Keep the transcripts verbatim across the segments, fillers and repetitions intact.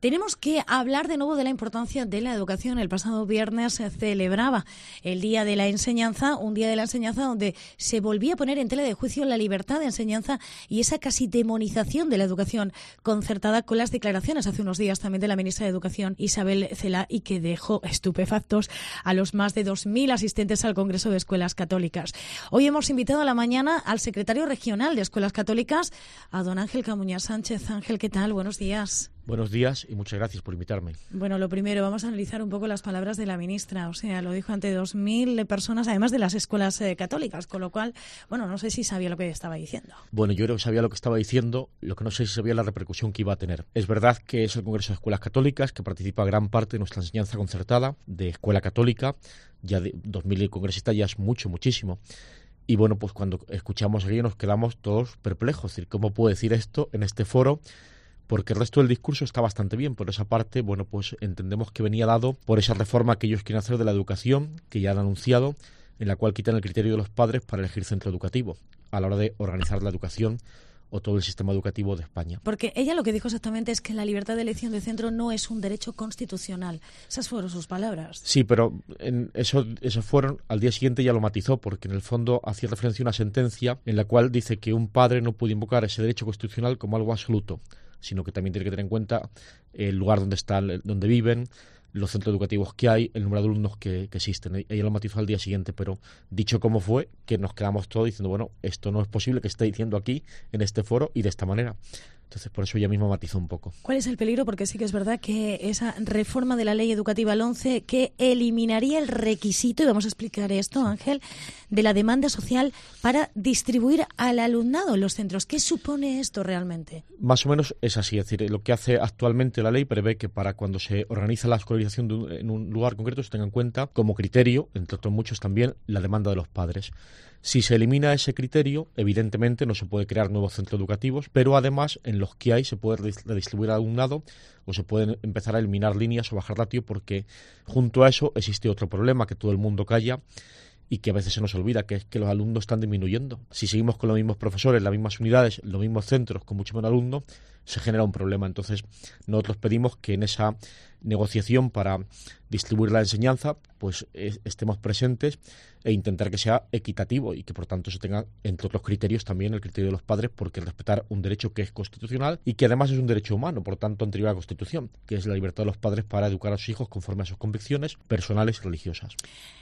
Tenemos que hablar de nuevo de la importancia de la educación. El pasado viernes se celebraba el Día de la Enseñanza, un Día de la Enseñanza donde se volvía a poner en tela de juicio la libertad de enseñanza y esa casi demonización de la educación concertada, con las declaraciones hace unos días también de la ministra de Educación, Isabel Celaá, y que dejó estupefactos a los más de dos mil asistentes al Congreso de Escuelas Católicas. Hoy hemos invitado a la mañana al secretario regional de Escuelas Católicas, a don Ángel Camuñas Sánchez. Ángel, ¿qué tal? Buenos días. Buenos días y muchas gracias por invitarme. Bueno, lo primero, vamos a analizar un poco las palabras de la ministra. O sea, lo dijo ante dos mil personas, además de las escuelas eh, católicas, con lo cual, bueno, no sé si sabía lo que estaba diciendo. Bueno, yo creo que sabía lo que estaba diciendo, lo que no sé si sabía la repercusión que iba a tener. Es verdad que es el Congreso de Escuelas Católicas, que participa gran parte de nuestra enseñanza concertada de escuela católica. Ya de dos mil congresistas ya es mucho, muchísimo. Y bueno, pues cuando escuchamos aquí nos quedamos todos perplejos. Es decir, ¿cómo puede decir esto en este foro? Porque el resto del discurso está bastante bien. Por esa parte, bueno, pues entendemos que venía dado por esa reforma que ellos quieren hacer de la educación, que ya han anunciado, en la cual quitan el criterio de los padres para elegir centro educativo a la hora de organizar la educación o todo el sistema educativo de España. Porque ella lo que dijo exactamente es que la libertad de elección de centro no es un derecho constitucional. Esas fueron sus palabras. Sí, pero en eso, eso fueron, al día siguiente ya lo matizó, porque en el fondo hacía referencia a una sentencia en la cual dice que un padre no puede invocar ese derecho constitucional como algo absoluto, sino que también tiene que tener en cuenta el lugar donde están, donde viven, los centros educativos que hay, el número de alumnos que, que existen. Ella lo matizó al día siguiente, pero dicho cómo fue, que nos quedamos todos diciendo, bueno, esto no es posible que esté diciendo aquí, en este foro, y de esta manera. Entonces, por eso ella misma matizó un poco. ¿Cuál es el peligro? Porque sí que es verdad que esa reforma de la Ley Educativa, el once, que eliminaría el requisito, y vamos a explicar esto, Ángel, de la demanda social para distribuir al alumnado en los centros. ¿Qué supone esto realmente? Más o menos es así. Es decir, lo que hace actualmente la ley prevé que para cuando se organiza la escolarización de un, en un lugar concreto se tenga en cuenta como criterio, entre otros muchos también, la demanda de los padres. Si se elimina ese criterio, evidentemente no se puede crear nuevos centros educativos, pero además en los que hay se puede redistribuir al alumnado o se pueden empezar a eliminar líneas o bajar ratio, porque junto a eso existe otro problema que todo el mundo calla y que a veces se nos olvida, que es que los alumnos están disminuyendo. Si seguimos con los mismos profesores, las mismas unidades, los mismos centros, con mucho menos alumnos, se genera un problema. Entonces, nosotros pedimos que en esa negociación para distribuir la enseñanza, pues eh, estemos presentes e intentar que sea equitativo y que por tanto se tenga, entre otros criterios, también el criterio de los padres, porque respetar un derecho que es constitucional y que además es un derecho humano, por tanto anterior a la Constitución, que es la libertad de los padres para educar a sus hijos conforme a sus convicciones personales y religiosas.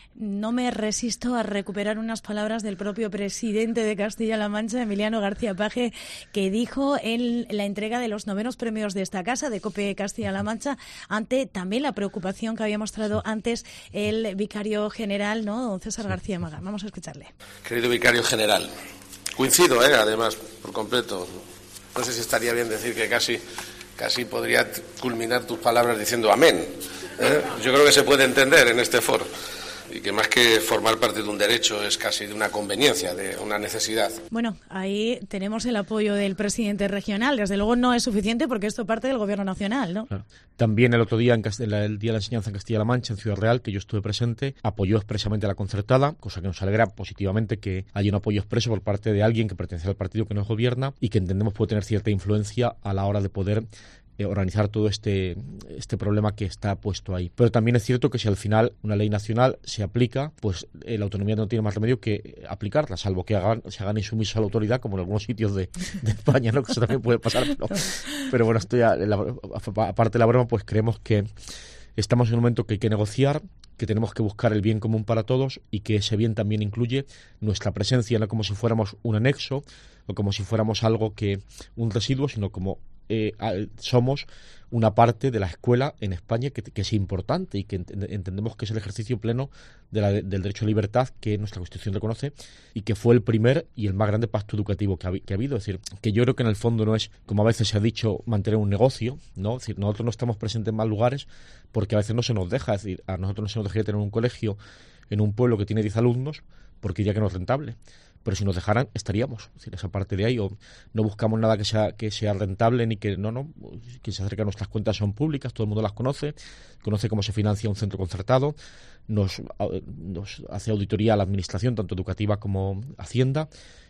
No me resisto a recuperar unas palabras del propio presidente de Castilla-La Mancha, Emiliano García Paje, que dijo en la entrega de los novenos premios de esta casa, de COPE Castilla-La Mancha, ante también la preocupación que había mostrado antes el vicario general, ¿no?, don César García Maga. Vamos a escucharle. Querido vicario general, coincido, ¿eh? además, por completo. No sé si estaría bien decir que casi, casi podría culminar tus palabras diciendo amén. ¿eh? Yo creo que se puede entender en este foro. Y que más que formar parte de un derecho es casi de una conveniencia, de una necesidad. Bueno, ahí tenemos el apoyo del presidente regional. Desde luego no es suficiente porque esto parte del Gobierno nacional, ¿no? Claro. También el otro día, en Cast- el Día de la Enseñanza en Castilla-La Mancha, en Ciudad Real, que yo estuve presente, apoyó expresamente a la concertada, cosa que nos alegra positivamente que haya un apoyo expreso por parte de alguien que pertenece al partido que nos gobierna y que entendemos puede tener cierta influencia a la hora de poder organizar todo este este problema que está puesto ahí. Pero también es cierto que si al final una ley nacional se aplica, pues eh, la autonomía no tiene más remedio que aplicarla, salvo que hagan, se hagan insumisos a la autoridad, como en algunos sitios de, de España, ¿no? Que eso también puede pasar. Pero, pero bueno, esto ya, la, aparte de la broma, pues creemos que estamos en un momento que hay que negociar, que tenemos que buscar el bien común para todos y que ese bien también incluye nuestra presencia, no como si fuéramos un anexo o como si fuéramos algo que un residuo, sino como Eh, somos una parte de la escuela en España que, que es importante y que ent entendemos que es el ejercicio pleno de la, de, del derecho a libertad que nuestra Constitución reconoce y que fue el primer y el más grande pacto educativo que ha, que ha habido. Es decir, que yo creo que en el fondo no es, como a veces se ha dicho, mantener un negocio, ¿no? Es decir, nosotros no estamos presentes en más lugares porque a veces no se nos deja. Es decir, a nosotros no se nos dejaría tener un colegio en un pueblo que tiene diez alumnos porque diría que no es rentable. Pero si nos dejaran, estaríamos. Es decir, esa parte de ahí, o no buscamos nada que sea que sea rentable, ni que, no, no, quien se acerca a nuestras cuentas son públicas, todo el mundo las conoce, conoce cómo se financia un centro concertado, nos, nos hace auditoría a la administración, tanto educativa como Hacienda,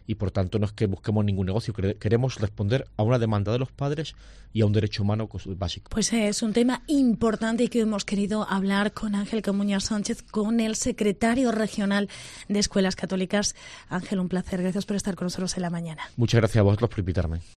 y por tanto no es que busquemos ningún negocio, queremos responder a una demanda de los padres y a un derecho humano básico. Pues es un tema importante y que hemos querido hablar con Ángel Camuñas Sánchez, con el secretario regional de Escuelas Católicas. Ángel, un placer. Gracias por estar con nosotros en la mañana. Muchas gracias a vosotros por invitarme.